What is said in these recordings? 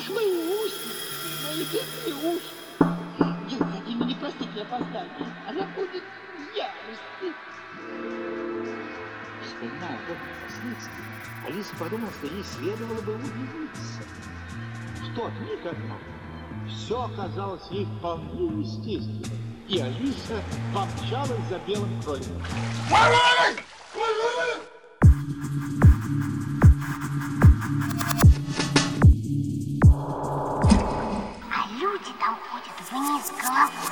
Мои уши, мои бедные уши. Евдокия не простит мне опоздание. Она будет в ярости. Вспоминая об этом впоследствии, Алиса подумала, что ей следовало бы удивиться. В тот миг, однако, все оказалось ей вполне естественным, и Алиса помчалась за белым кроликом. А люди там ходят вниз головой.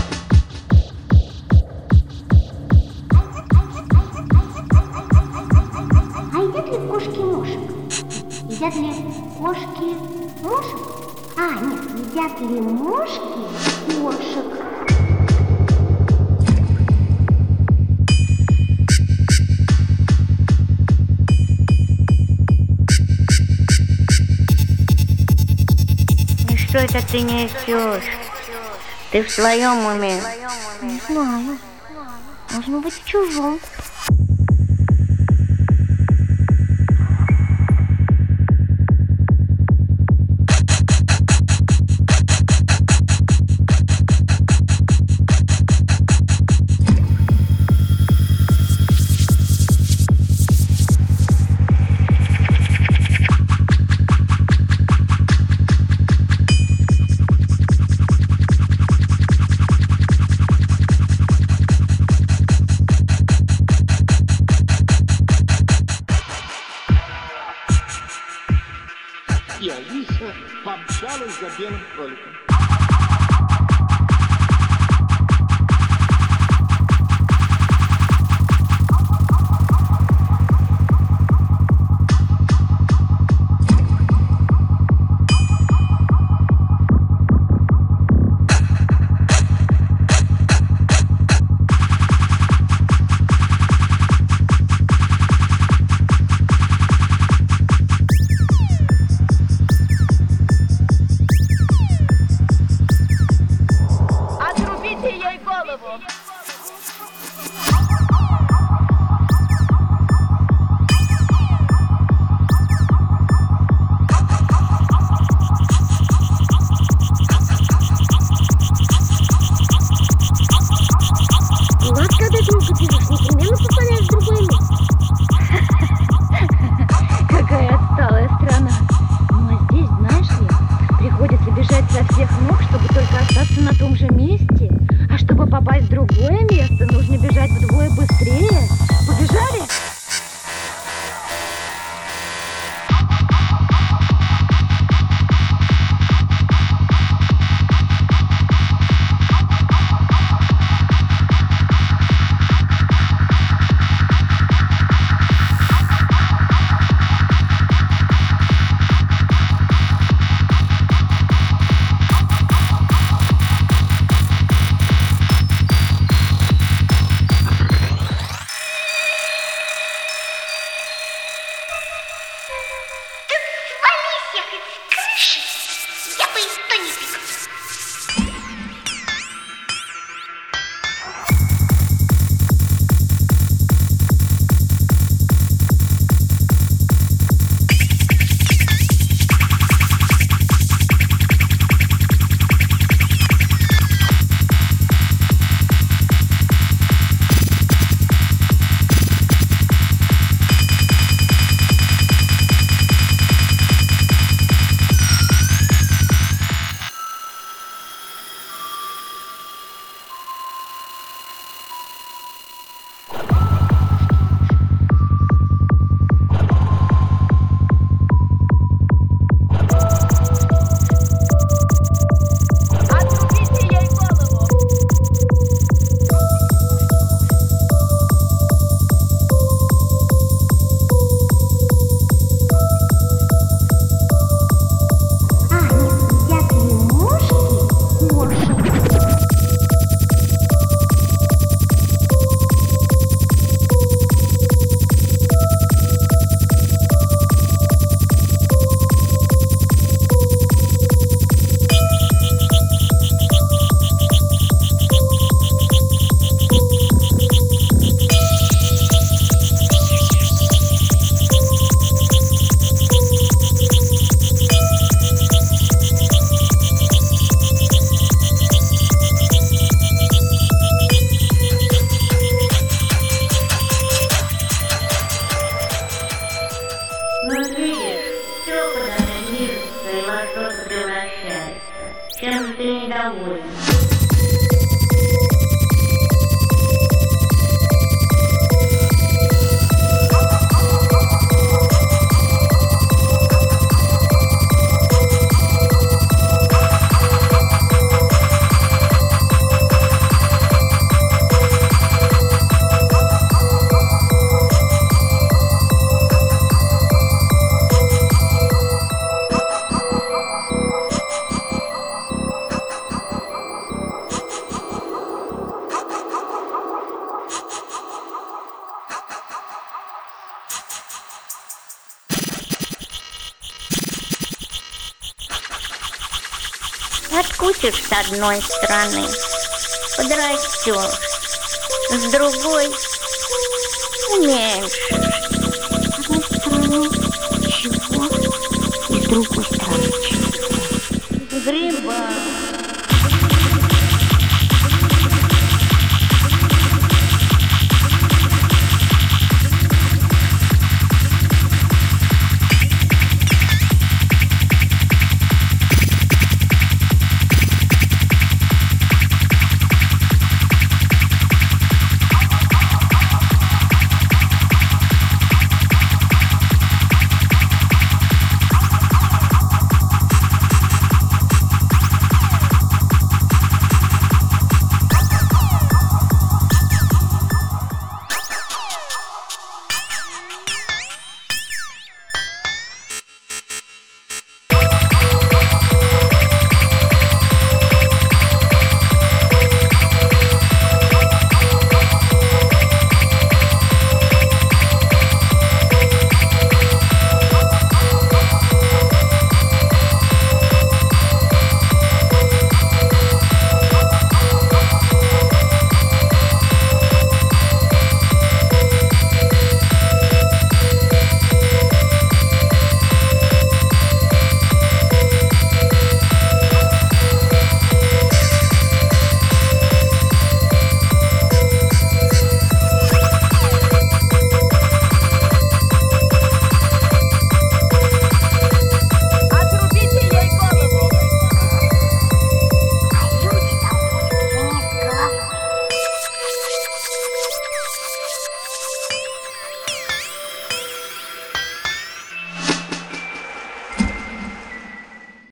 А едят ли кошки мошек? Едят ли кошки мошек? А, нет, едят ли мошки кошек? И что это ты несешь? Ты в своем уме? Не знаю. Должно быть в чужом. И Алиса помчалась за белым кроликом. Какая отсталая страна. Ну а здесь, знаешь ли, приходится бежать со всех ног, чтобы только остаться на том же месте. А чтобы попасть в другое место, нужно бежать вдвое быстрее. Побежали? ты недоволен. Откусишь с одной стороны, подрастешь, с другой уменьшишь. С одной стороны чего? И с другой стороны чего? Гриба.